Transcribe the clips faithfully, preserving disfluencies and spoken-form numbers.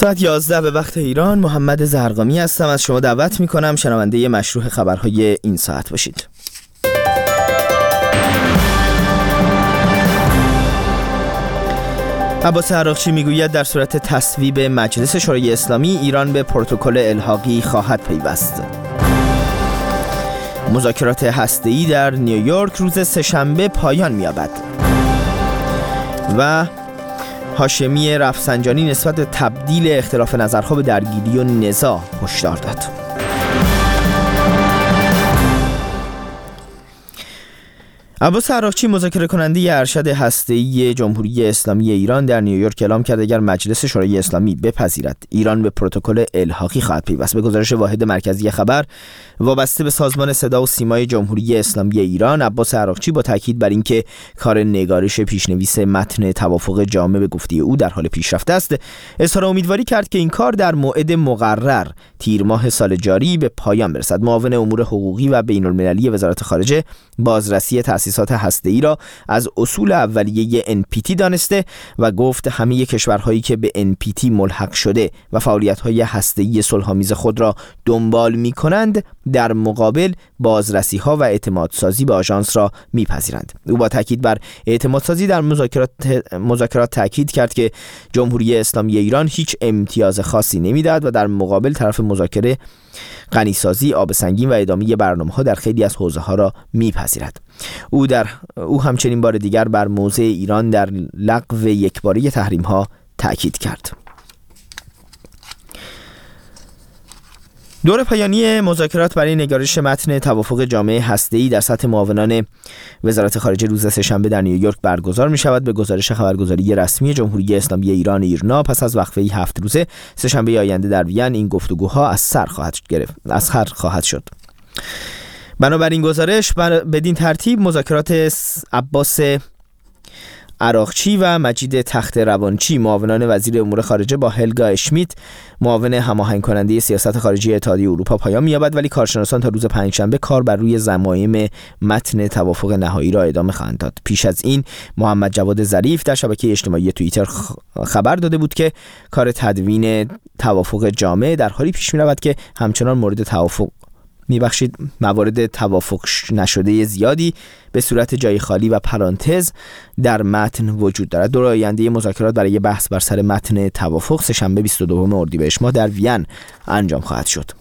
ساعت یازده به وقت ایران. محمد زرقامی هستم. از شما دعوت میکنم شنونده مشروع خبرهای این ساعت باشید. عباس عراقچی میگوید در صورت تصویب مجلس شورای اسلامی ایران به پروتکل الحاقی خواهد پیوست. مذاکرات هسته‌ای در نیویورک روز سه‌شنبه پایان می‌یابد. و هاشمی رفسنجانی نسبت به تبدیل اختلاف نظرها به درگیری و نزاع هشدار داد. عباس عراقچی مذاکره کننده ارشد هسته‌ای جمهوری اسلامی ایران در نیویورک اعلام کرد اگر مجلس شورای اسلامی بپذیرد ایران به پروتکل الحاقی خواهد پیوست. به گزارش واحد مرکزی خبر وابسته به سازمان صدا و سیمای جمهوری اسلامی ایران، عباس عراقچی با تاکید بر اینکه کار نگارش پیشنویس متن توافق جامع به گفته او در حال پیشرفت است، اظهار امیدواری کرد که این کار در موعد مقرر تیر ماه سال جاری به پایان برسد. معاون امور حقوقی و بین‌المللی وزارت خارجه بازرسی تأسیسات هسته‌ای را از اصول اولیه ان پی تی دانسته و گفت همه کشورهایی که به ان پی تی ملحق شده و فعالیت‌های هسته‌ای صلح‌آمیز خود را دنبال می‌کنند در مقابل بازرسی‌ها و اعتمادسازی به آژانس را می‌پذیرند. او با تاکید بر اعتمادسازی در مذاکرات مذاکرات تاکید کرد که جمهوری اسلامی ایران هیچ امتیاز خاصی نمی‌دهد و در مقابل طرف مذاکره غنیسازی، آب سنگین و ادامه برنامه‌ها در خیلی از حوزه‌ها را می‌پذیرد. او در او همچنین بار دیگر بر موضع ایران در لغو یکباره تحریم‌ها تاکید کرد. دور پایانی مذاکرات برای نگارش متن توافق جامع هسته‌ای در سطح معاونان وزارت خارجه روز سه‌شنبه در نیویورک برگزار می‌شود. به گزارش خبرگزاری رسمی جمهوری اسلامی ایران ایرنا پس از وقفه هفت روزه سه‌شنبه آینده در وین این گفتگوها از سر خواهد گرفت از سر خواهد شد. بنابراین گزارش بدین ترتیب مذاکرات عباس عراقچی و مجید تخت روانچی معاونان وزیر امور خارجه با هلگا اشمیت معاون هماهنگ کننده سیاست خارجی اتحادیه اروپا پایان می‌یابد، ولی کارشناسان تا روز پنجشنبه کار بر روی ضمایم متن توافق نهایی را ادامه خواهند داد. پیش از این محمد جواد ظریف در شبکه اجتماعی توییتر خبر داده بود که کار تدوین توافق جامع در حالی پیش می‌رود که همچنان مورد توافق میبخشید موارد توافق نشده زیادی به صورت جای خالی و پرانتز در متن وجود دارد. دور آینده مذاکرات برای بحث بر سر متن توافق سه‌شنبه بیست و دوم اردیبهشت ماه در وین انجام خواهد شد.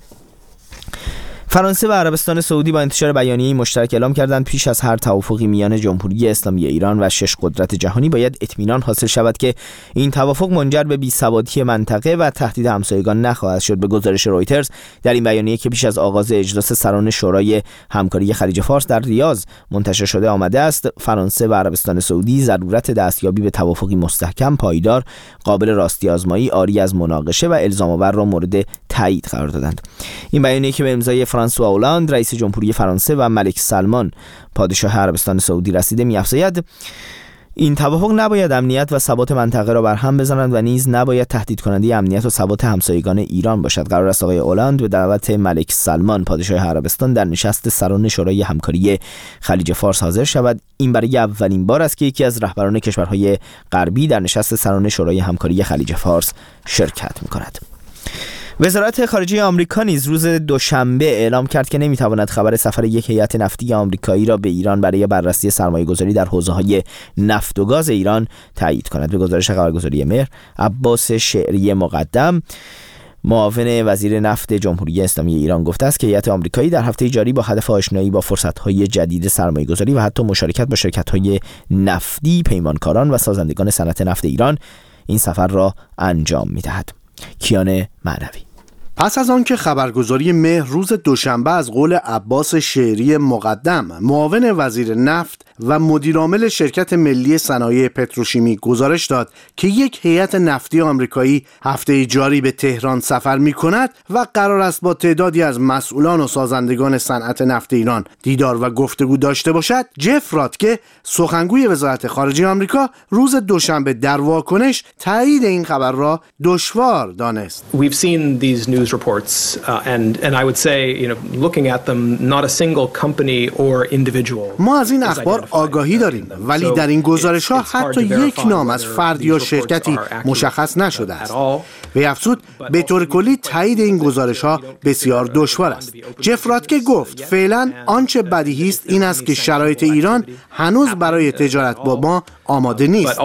فرانسه و عربستان سعودی با انتشار بیانیه‌ای مشترک اعلام کردند پیش از هر توافقی میان جمهوری اسلامی ایران و شش قدرت جهانی باید اطمینان حاصل شود که این توافق منجر به بی‌ثباتی منطقه و تهدید همسایگان نخواهد شد. به گزارش رویترز در این بیانیه که پیش از آغاز اجلاس سران شورای همکاری خلیج فارس در ریاض منتشر شده آمده است، فرانسه و عربستان سعودی ضرورت دستیابی به توافقی مستحکم، پایدار، قابل راستی آزمایی، عاری از مناقشه و الزام آور را مورد تایید قرار دادند. این بیانیه که به امضای فرانسوا اولاند رئیس جمهوری فرانسه و ملک سلمان پادشاه عربستان سعودی رسیده می‌افزاید این توافق نباید امنیت و ثبات منطقه را برهم بزنند و نیز نباید تهدید کننده امنیت و ثبات همسایگان ایران باشد. قرار است آقای اولاند به دعوت ملک سلمان پادشاه عربستان در نشست سران شورای همکاری خلیج فارس حاضر شود. این برای اولین بار است که یکی از رهبران کشورهای غربی در نشست سران شورای همکاری خلیج فارس شرکت می‌کند. وزارت خارجه آمریکا نیز روز دوشنبه اعلام کرد که نمیتواند خبر سفر یک هیئت نفتی آمریکایی را به ایران برای بررسی سرمایه‌گذاری در حوزه‌های نفت و گاز ایران تایید کند. به گزارش خبرگزاری مهر، عباس شعری مقدم معاون وزیر نفت جمهوری اسلامی ایران گفته است که هیئت آمریکایی در هفته جاری با هدف آشنایی با فرصت‌های جدید سرمایه‌گذاری و حتی مشارکت با شرکت‌های نفتی، پیمانکاران و سازندگان صنعت نفت ایران این سفر را انجام می‌دهد. کیان معنوی. پس از آنکه خبرگزاری مهر روز دوشنبه از قول عباس شعری مقدم معاون وزیر نفت و مدیرعامل شرکت ملی صنایع پتروشیمی گزارش داد که یک هیئت نفتی آمریکایی هفته جاری به تهران سفر می‌کند و قرار است با تعدادی از مسئولان و سازندگان صنعت نفت ایران دیدار و گفتگو داشته باشد، جف راتکه سخنگوی وزارت خارجه آمریکا روز دوشنبه در واکنش تایید این خبر را دشوار دانست. We've seen these news reports uh, and and I would say, you know, looking at them, not a single company or individual. ما از این اخبار آگاهی داریم، ولی در این گزارش ها حتی یک نام از فردی یا شرکتی مشخص نشده است. وی افزود به طور کلی تایید این گزارش ها بسیار دشوار است. جف راتکه گفت فعلا آنچه بدیهی است این است که شرایط ایران هنوز برای تجارت با ما آماده نیست.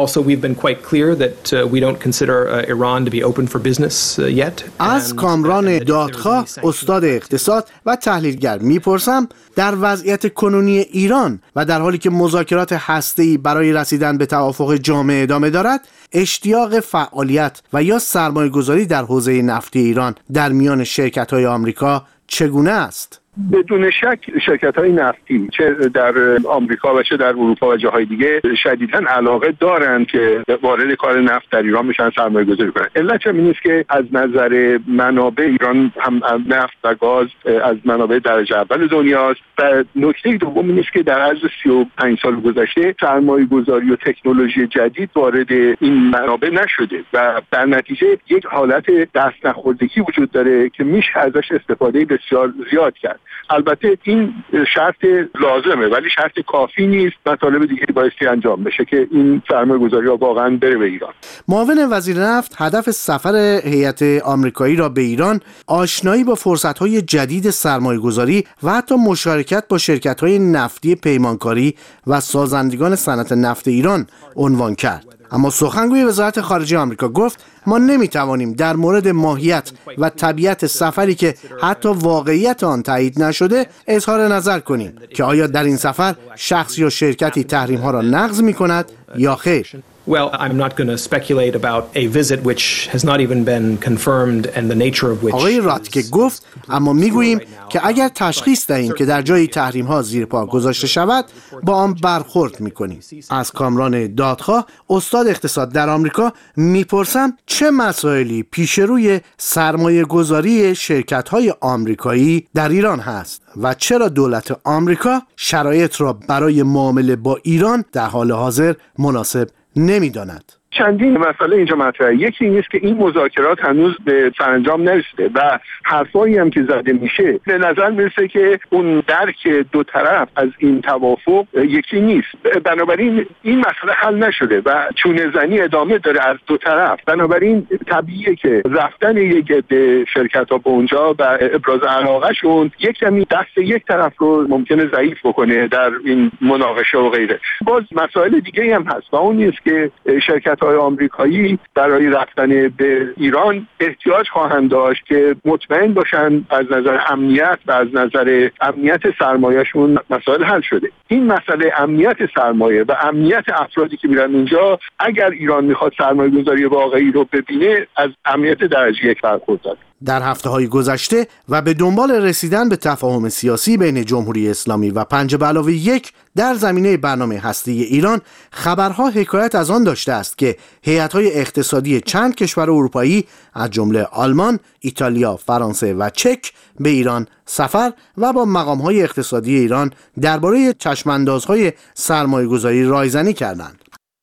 از کامران دادخواه، استاد اقتصاد و تحلیلگر میپرسم در وضعیت کنونی ایران و در حالی که مذاکرات هسته‌ای برای رسیدن به توافق جامع ادامه دارد، اشتیاق فعالیت و یا سرمایه‌گذاری در حوزه نفتی ایران در میان شرکت‌های آمریکا چگونه است؟ بدون شک شرکت‌های نفتی چه در آمریکا و چه در اروپا و جاهای دیگه شدیداً علاقه دارند که وارد کار نفت در ایران بشن، سرمایه‌گذاری کنن. علت این است که از نظر منابع ایران هم نفت و گاز از منابع درجه اول دنیاست و نکته دوم این است که در عرض سی و پنج سال گذشته سرمایه‌گذاری و تکنولوژی جدید وارد این منابع نشده و در نتیجه یک حالت دست نخوردگی وجود داره که میشه ازش استفاده بسیار زیاد کرد. البته این شرط لازمه ولی شرط کافی نیست. مطالب دیگه بایستی انجام بشه که این سرمایه‌گذاری ها واقعا بره به ایران. معاون وزیر نفت هدف سفر هیئت آمریکایی را به ایران آشنایی با فرصت‌های جدید سرمایه‌گذاری و حتی مشارکت با شرکت‌های نفتی پیمانکاری و سازندگان صنعت نفت ایران عنوان کرد. اما سخنگوی وزارت خارجه آمریکا گفت ما نمیتوانیم در مورد ماهیت و طبیعت سفری که حتی واقعیت آن تایید نشده اظهار نظر کنیم که آیا در این سفر شخص یا شرکتی تحریم ها را نقض می کند یا خیر. Well, I'm not going to speculate about a visit which has not even been confirmed and the nature of which. آقای راتکه گفت اما میگوییم که اگر تشخیص دهیم که در جایی تحریم ها زیر پا گذاشته شود با آن برخورد میکنیم. از کامران دادخواه، استاد اقتصاد در آمریکا، میپرسم چه مسائلی پیش روی سرمایه گذاری شرکت های آمریکایی در ایران هست و چرا دولت آمریکا شرایط را برای معامله با ایران در حال حاضر مناسب نمیداند. چندین مسئله اینجا مطرحه. یکی این است که این مذاکرات هنوز به سرانجام نرسیده و حرفایی هم که زده میشه به نظر میرسه که اون درک دو طرف از این توافق یکی نیست. بنابراین این مسئله حل نشده و چونه زنی ادامه داره از دو طرف. بنابراین طبیعیه که رفتن یک عده شرکت‌ها به اونجا و ابراز علاقه‌شون یک کمی دست یک طرف رو ممکنه ضعیف بکنه در این مناقشه و غیره. باز مسائل دیگه هم هست و اون است که شرکت های آمریکایی برای رفتن به ایران احتیاج خواهند داشت که مطمئن باشن از نظر امنیت و از نظر امنیت سرمایه‌شون مسائل حل شده. این مسئله امنیت سرمایه و امنیت افرادی که میرن اونجا، اگر ایران میخواد سرمایه‌گذاری واقعی رو ببینه، از امنیت درجه یک برخورداره. در هفته‌های گذشته و به دنبال رسیدن به تفاهم سیاسی بین جمهوری اسلامی و پنج به علاوه یک در زمینه برنامه هسته‌ای ایران، خبرها حکایت از آن داشته است که هیئت‌های اقتصادی چند کشور اروپایی از جمله آلمان، ایتالیا، فرانسه و چک به ایران سفر و با مقام‌های اقتصادی ایران درباره چشم‌اندازهای سرمایه‌گذاری رایزنی کردند.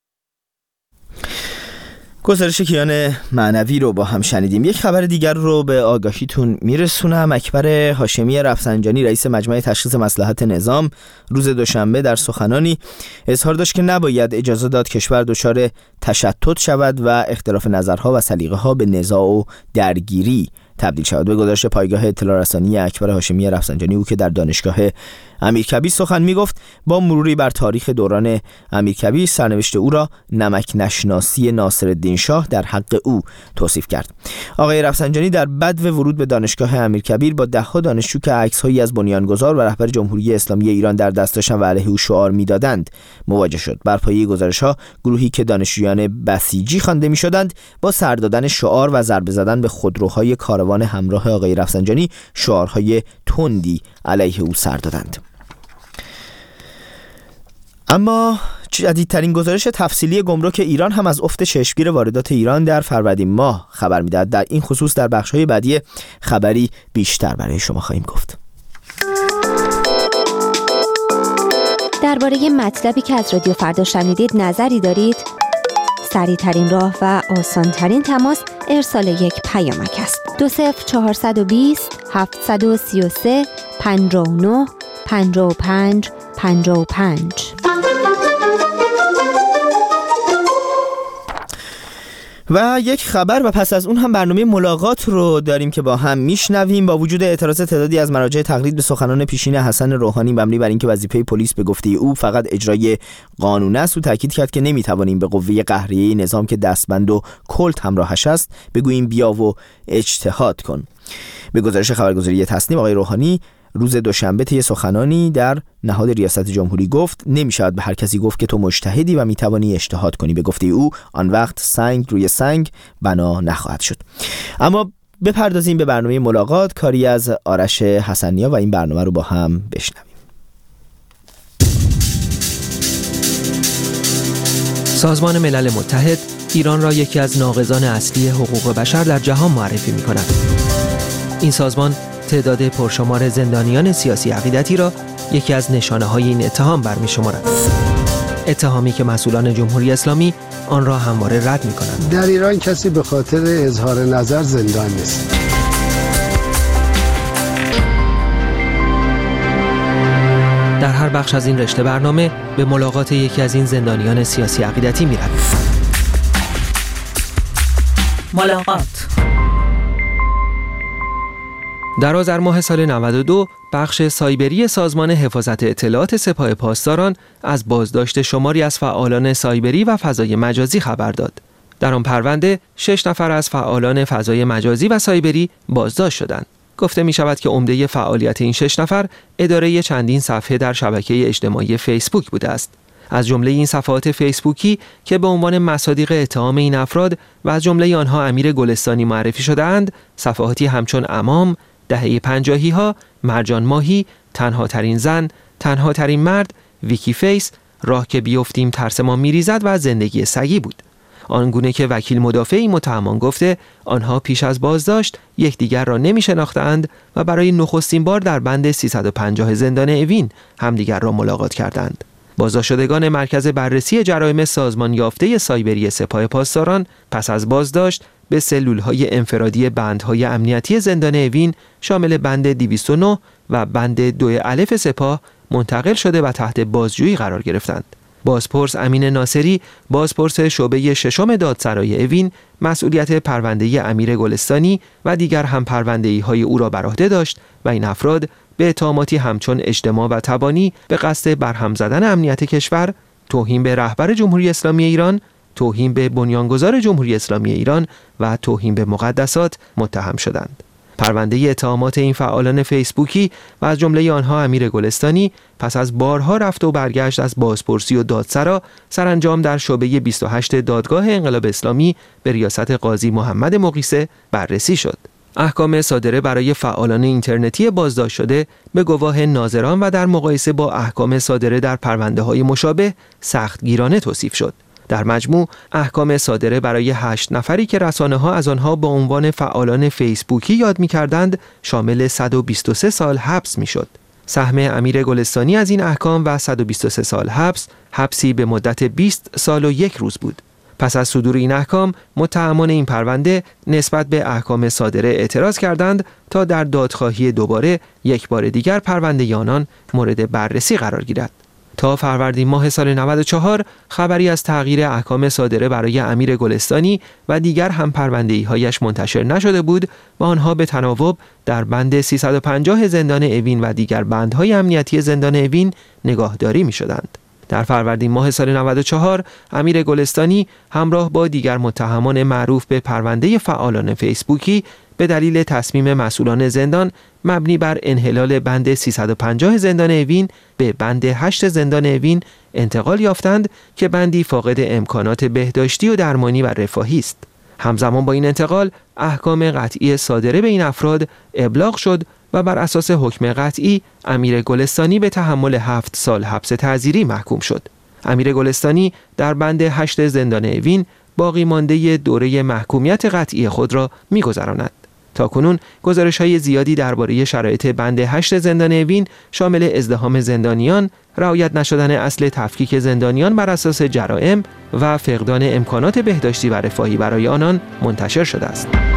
گزارش کیان معنوی رو با هم شنیدیم. یک خبر دیگر رو به آگاهیتون میرسونم. اکبر هاشمی رفسنجانی، رئیس مجمع تشخیص مصلحت نظام، روز دوشنبه در سخنانی اظهار داشت که نباید اجازه داد کشور دچار تشتت شود و اختلاف نظرها و سلیقه‌ها به نزاع و درگیری تبدیل شود. به گزارش پایگاه اطلاع رسانی اکبر هاشمی رفسنجانی، او که در دانشگاه امیرکبیر سخن میگفت، با مروری بر تاریخ دوران امیرکبیر سرنوشت او را نمک نشناسی ناصرالدین شاه در حق او توصیف کرد. آقای رفسنجانی در بدو ورود به دانشگاه امیرکبیر با ده‌ها دانشجو که عکس‌هایی از بنیانگذار و رهبر جمهوری اسلامی ایران در دست داشتند و علیه او شعار می‌دادند مواجه شد. بر پایه گزارش‌ها، گروهی که دانشجویان بسیجی خوانده می‌شدند با سر دادن شعار و ضربه زدن به خودروهای کاروان همراه آقای رفسنجانی شعارهای تندی علیه او سر دادند. اما جدیدترین گزارش تفصیلی گمرک ایران هم از افت چشمگیر واردات ایران در فروردین ماه خبر می‌دهد. در این خصوص در بخش‌های بعدی خبری بیشتر برای شما خواهیم گفت. درباره مطلبی که از رادیو فردا شنیدید نظری دارید؟ سریع‌ترین راه و آسان‌ترین تماس ارسال یک پیامک است. دو صفر چهارصد و بیست هفتصد و سی و سه پنجاه و نه پنجاه و پنج پنجاه و پنج. و یک خبر و پس از اون هم برنامه ملاقات رو داریم که با هم میشنویم. با وجود اعتراض تعدادی از مراجع تقلید به سخنان پیشین حسن روحانی مبنی بر اینکه وظیفه پلیس به گفته او فقط اجرای قانون است، او تاکید کرد که نمیتوانیم به قوه قهریه نظام که دستبند و کلت همراهش است بگوییم بیا و اجتهاد کن. به گزارش خبرگزاری تسنیم، آقای روحانی روز دوشنبه طی سخنانی در نهاد ریاست جمهوری گفت نمیشود به هر کسی گفت که تو مجتهدی و میتوانی اجتهاد کنی. به گفته او آن وقت سنگ روی سنگ بنا نخواهد شد. اما بپردازیم به برنامه ملاقات، کاری از آرش حسنیا و این برنامه رو با هم بشنویم. سازمان ملل متحد ایران را یکی از ناقضان اصلی حقوق بشر در جهان معرفی می‌کند. این سازمان تعداد پرشمار زندانیان سیاسی عقیدتی را یکی از نشانه‌های این اتهام برمی‌شمارد. اتهامی که مسئولان جمهوری اسلامی آن را همواره رد می‌کنند. در ایران کسی به خاطر اظهار نظر زندان نیست. در هر بخش از این رشته برنامه به ملاقات یکی از این زندانیان سیاسی عقیدتی می‌رویم. ملاقات. در آذر ماه سال نود و دو بخش سایبری سازمان حفاظت اطلاعات سپاه پاسداران از بازداشت شماری از فعالان سایبری و فضای مجازی خبر داد. در آن پرونده شش نفر از فعالان فضای مجازی و سایبری بازداشت شدند. گفته می شود که عمده فعالیت این شش نفر اداره چندین صفحه در شبکه اجتماعی فیسبوک بوده است. از جمله این صفحات فیسبوکی که به عنوان مصادیق اتهام این افراد و از جمله آنها امیر گلستانی معرفی شده‌اند، صفحاتی همچون امام، دهه پنجاهی ها، مرجان ماهی، تنها ترین زن، تنها ترین مرد، ویکی فیس، راه که بیفتیم ترس ما میریزد و زندگی سگی بود. آنگونه که وکیل مدافع این متهمان گفته آنها پیش از بازداشت یکدیگر را نمی شناختند و برای نخستین بار در بند سیصد و پنجاه زندان اوین همدیگر را ملاقات کردند. بازداشت شدگان مرکز بررسی جرایم سازمان یافته سایبری سپاه پاسداران پس از بازداشت به سلول‌های انفرادی بندهای امنیتی زندان اوین شامل بند دویست و نه و بند دو الف سپاه منتقل شده و تحت بازجویی قرار گرفتند. بازپرس امین ناصری، بازپرس شعبه ششم دادسرای اوین، مسئولیت پرونده امیر گلستانی و دیگر هم پرونده‌های او را بر عهده داشت و این افراد به اتهاماتی همچون اجتماع و تبانی به قصد برهم زدن امنیت کشور، توهین به رهبر جمهوری اسلامی ایران، توهین به بنیانگذار جمهوری اسلامی ایران و توهین به مقدسات متهم شدند. پرونده اتهامات این فعالان فیسبوکی و از جمله آنها امیر گلستانی پس از بارها رفت و برگشت از بازپرسی و دادسرا سرانجام در شعبه بیست و هشت دادگاه انقلاب اسلامی به ریاست قاضی محمد مقیسه بررسی شد. احکام صادره برای فعالان اینترنتی بازداشت شده به گواه ناظران و در مقایسه با احکام صادره در پرونده‌های مشابه سختگیرانه توصیف شد. در مجموع احکام صادره برای هشت نفری که رسانه‌ها از آنها با عنوان فعالان فیسبوکی یاد می‌کردند شامل صد و بیست و سه سال حبس می‌شد. سهم امیر گلستانی از این احکام و صد و بیست و سه سال حبس، حبسی به مدت بیست سال و یک روز بود. پس از صدور این احکام، متهمان این پرونده نسبت به احکام صادره اعتراض کردند تا در دادخواهی دوباره یک بار دیگر پرونده آنان مورد بررسی قرار گیرد. تا فروردین ماه سال نود و چهار خبری از تغییر احکام صادره برای امیر گلستانی و دیگر هم پرونده‌هایش منتشر نشده بود و آنها به تناوب در بند سیصد و پنجاه زندان اوین و دیگر بندهای امنیتی زندان اوین نگاهداری می‌شدند. در فروردین ماه سال نود و چهار امیر گلستانی همراه با دیگر متهمان معروف به پرونده فعالان فیسبوکی به دلیل تصمیم مسئولان زندان مبنی بر انحلال بند سیصد و پنجاه زندان اوین به بند هشت زندان اوین انتقال یافتند که بندی فاقد امکانات بهداشتی و درمانی و رفاهی است. همزمان با این انتقال احکام قطعی صادره به این افراد ابلاغ شد و بر اساس حکم قطعی امیر گلستانی به تحمل هفت سال حبس تعزیری محکوم شد. امیر گلستانی در بند هشت زندان اوین باقی مانده دوره محکومیت قطعی خود را می‌گذراند. تاکنون گزارش‌های زیادی درباره شرایط بند هشت زندان اوین شامل ازدحام زندانیان، رعایت نشدن اصل تفکیک زندانیان بر اساس جرائم و فقدان امکانات بهداشتی و رفاهی برای آنان منتشر شده است.